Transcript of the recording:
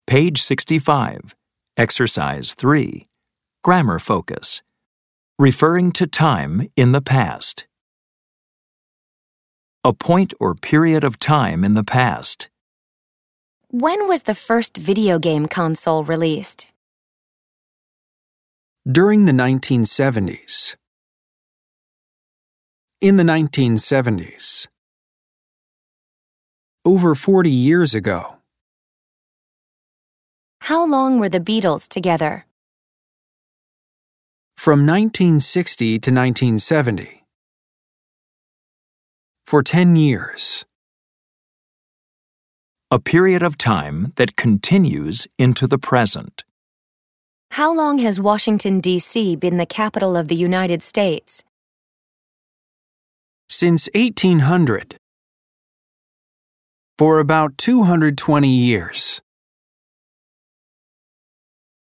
Page 65. Exercise 3. Grammar focus. Referring to time in the past. A point or period of time in the past. When was the first video game console released? During the 1970s. In the 1970s. Over 40 years ago. How long were the Beatles together? From 1960 to 1970. For 10 years. A period of time that continues into the present. How long has Washington, D.C. been the capital of the United States? Since 1800. For about 220 years.